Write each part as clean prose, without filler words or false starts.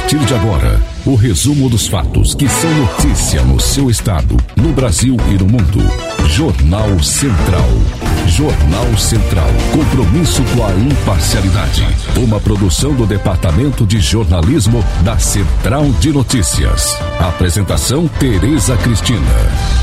partir de agora, o resumo dos fatos que são notícia no seu estado, no Brasil e no mundo. Jornal Central. Jornal Central. Compromisso com a imparcialidade. Uma produção do Departamento de Jornalismo da Central de Notícias. Apresentação Tereza Cristina.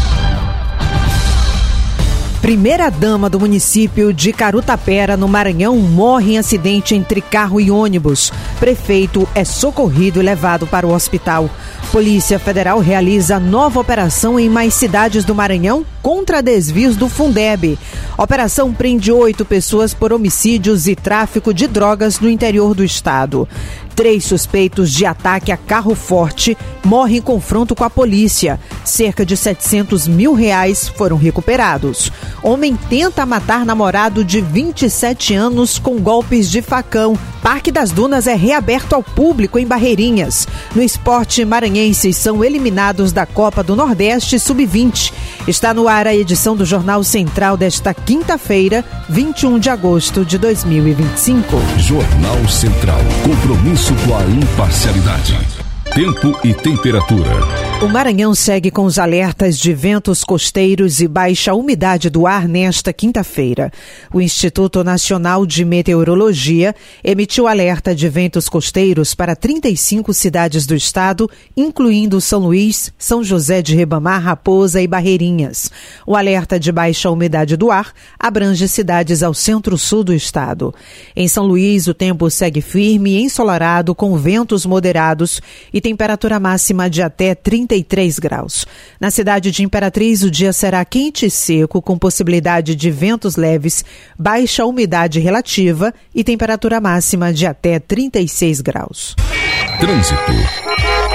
Primeira-dama do município de Carutapera, no Maranhão, morre em acidente entre carro e ônibus. Prefeito é socorrido e levado para o hospital. Polícia Federal realiza nova operação em mais cidades do Maranhão contra desvios do Fundeb. Operação prende 8 pessoas por homicídios e tráfico de drogas no interior do estado. 3 suspeitos de ataque a carro forte morrem em confronto com a polícia. Cerca de R$700 mil foram recuperados. Homem tenta matar namorado de 27 anos com golpes de facão. Parque das Dunas é reaberto ao público em Barreirinhas. No esporte, maranhenses são eliminados da Copa do Nordeste Sub-20. Está no ar a edição do Jornal Central desta quinta-feira, 21 de agosto de 2025. Jornal Central. Compromisso com a imparcialidade. Tempo e temperatura. O Maranhão segue com os alertas de ventos costeiros e baixa umidade do ar nesta quinta-feira. O Instituto Nacional de Meteorologia emitiu alerta de ventos costeiros para 35 cidades do estado, incluindo São Luís, São José de Ribamar, Raposa e Barreirinhas. O alerta de baixa umidade do ar abrange cidades ao centro-sul do estado. Em São Luís, o tempo segue firme e ensolarado com ventos moderados e temperatura máxima de até 33 graus. Na cidade de Imperatriz, o dia será quente e seco, com possibilidade de ventos leves, baixa umidade relativa e temperatura máxima de até 36 graus. Trânsito.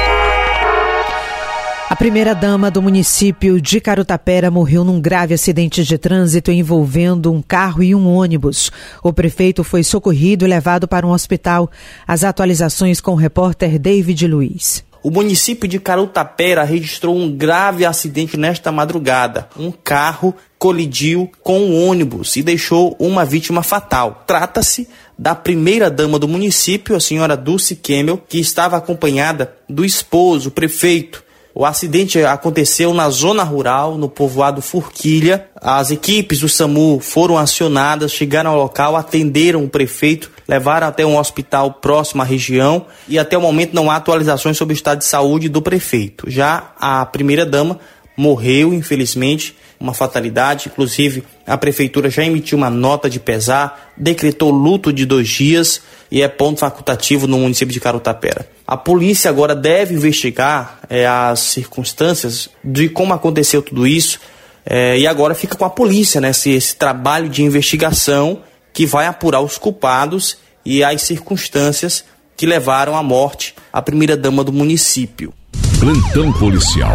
A primeira-dama do município de Carutapera morreu num grave acidente de trânsito envolvendo um carro e um ônibus. O prefeito foi socorrido e levado para um hospital. As atualizações com o repórter David Luiz. O município de Carutapera registrou um grave acidente nesta madrugada. Um carro colidiu com um ônibus e deixou uma vítima fatal. Trata-se da primeira-dama do município, a senhora Dulce Kemmel, que estava acompanhada do esposo, o prefeito. O acidente aconteceu na zona rural, no povoado Forquilha. As equipes do SAMU foram acionadas, chegaram ao local, atenderam o prefeito, levaram até um hospital próximo à região e até o momento não há atualizações sobre o estado de saúde do prefeito. Já a primeira-dama morreu, infelizmente, uma fatalidade. Inclusive, a prefeitura já emitiu uma nota de pesar, decretou luto de 2 dias e é ponto facultativo no município de Carutapera. A polícia agora deve investigar as circunstâncias de como aconteceu tudo isso e agora fica com a polícia, né, esse trabalho de investigação que vai apurar os culpados e as circunstâncias que levaram à morte a primeira-dama do município. Plantão policial.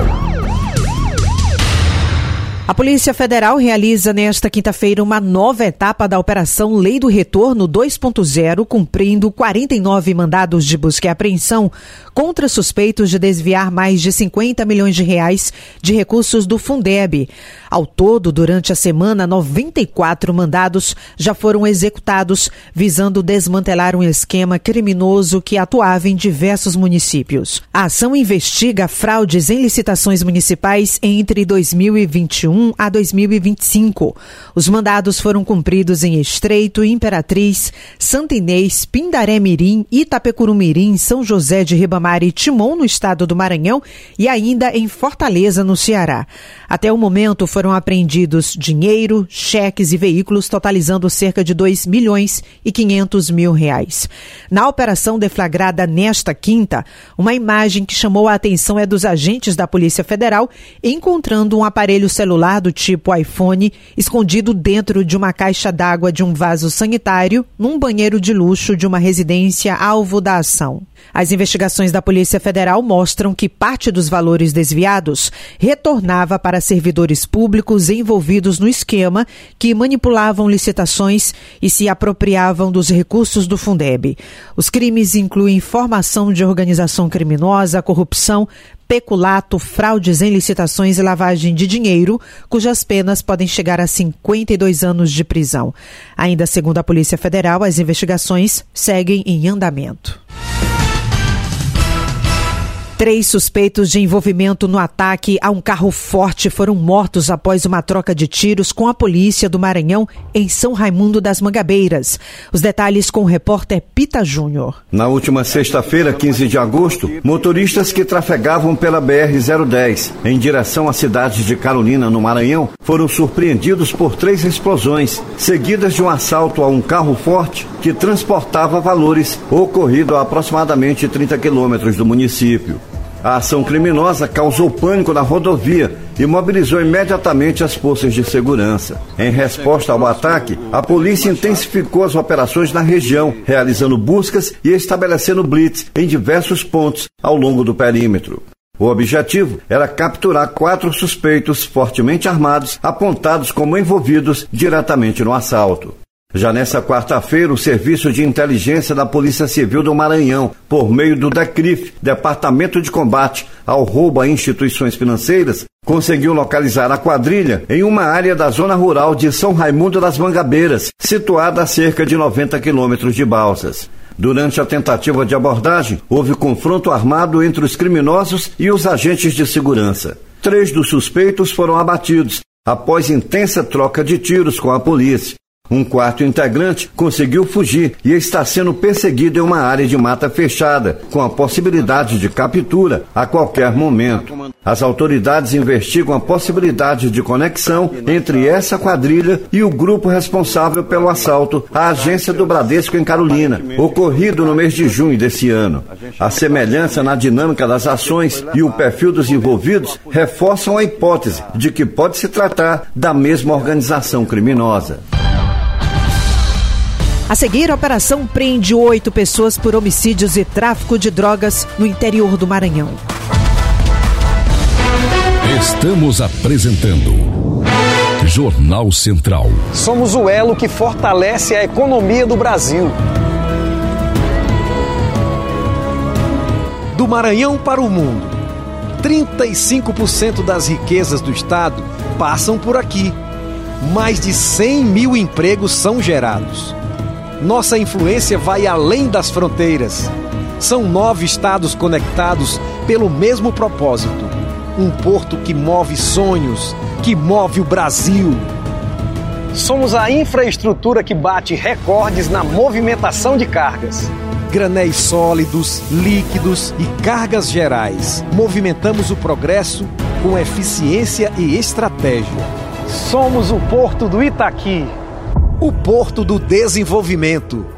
A Polícia Federal realiza nesta quinta-feira uma nova etapa da Operação Lei do Retorno 2.0, cumprindo 49 mandados de busca e apreensão contra suspeitos de desviar mais de R$50 milhões de recursos do Fundeb. Ao todo, durante a semana, 94 mandados já foram executados, visando desmantelar um esquema criminoso que atuava em diversos municípios. A ação investiga fraudes em licitações municipais entre 2021 a 2025. Os mandados foram cumpridos em Estreito, Imperatriz, Santa Inês, Pindaré-Mirim, Itapecurumirim, São José de Ribamar e Timon, no estado do Maranhão, e ainda em Fortaleza, no Ceará. Até o momento foram apreendidos dinheiro, cheques e veículos totalizando cerca de R$2,5 milhões. Na operação deflagrada nesta quinta, uma imagem que chamou a atenção é dos agentes da Polícia Federal encontrando um aparelho celular do tipo iPhone escondido dentro de uma caixa d'água de um vaso sanitário num banheiro de luxo de uma residência alvo da ação. As investigações da Polícia Federal mostram que parte dos valores desviados retornava para servidores públicos envolvidos no esquema que manipulavam licitações e se apropriavam dos recursos do Fundeb. Os crimes incluem formação de organização criminosa, corrupção, peculato, fraudes em licitações e lavagem de dinheiro, cujas penas podem chegar a 52 anos de prisão. Ainda segundo a Polícia Federal, as investigações seguem em andamento. 3 suspeitos de envolvimento no ataque a um carro forte foram mortos após uma troca de tiros com a polícia do Maranhão em São Raimundo das Mangabeiras. Os detalhes com o repórter Pita Júnior. Na última sexta-feira, 15 de agosto, motoristas que trafegavam pela BR-010 em direção à cidade de Carolina, no Maranhão, foram surpreendidos por 3 explosões, seguidas de um assalto a um carro forte que transportava valores, ocorrido a aproximadamente 30 quilômetros do município. A ação criminosa causou pânico na rodovia e mobilizou imediatamente as forças de segurança. Em resposta ao ataque, a polícia intensificou as operações na região, realizando buscas e estabelecendo blitz em diversos pontos ao longo do perímetro. O objetivo era capturar 4 suspeitos fortemente armados, apontados como envolvidos diretamente no assalto. Já nessa quarta-feira, o Serviço de Inteligência da Polícia Civil do Maranhão, por meio do DECRIF, Departamento de Combate ao Roubo a Instituições Financeiras, conseguiu localizar a quadrilha em uma área da zona rural de São Raimundo das Mangabeiras, situada a cerca de 90 quilômetros de Balsas. Durante a tentativa de abordagem, houve confronto armado entre os criminosos e os agentes de segurança. 3 dos suspeitos foram abatidos, após intensa troca de tiros com a polícia. Um 4º integrante conseguiu fugir e está sendo perseguido em uma área de mata fechada, com a possibilidade de captura a qualquer momento. As autoridades investigam a possibilidade de conexão entre essa quadrilha e o grupo responsável pelo assalto à agência do Bradesco em Carolina, ocorrido no mês de junho desse ano. A semelhança na dinâmica das ações e o perfil dos envolvidos reforçam a hipótese de que pode se tratar da mesma organização criminosa. A seguir, a operação prende 8 pessoas por homicídios e tráfico de drogas no interior do Maranhão. Estamos apresentando Jornal Central. Somos o elo que fortalece a economia do Brasil. Do Maranhão para o mundo, 35% das riquezas do estado passam por aqui. Mais de 100 mil empregos são gerados. Nossa influência vai além das fronteiras. São 9 estados conectados pelo mesmo propósito. Um porto que move sonhos, que move o Brasil. Somos a infraestrutura que bate recordes na movimentação de cargas. Granéis sólidos, líquidos e cargas gerais. Movimentamos o progresso com eficiência e estratégia. Somos o Porto do Itaqui. O Porto do Desenvolvimento.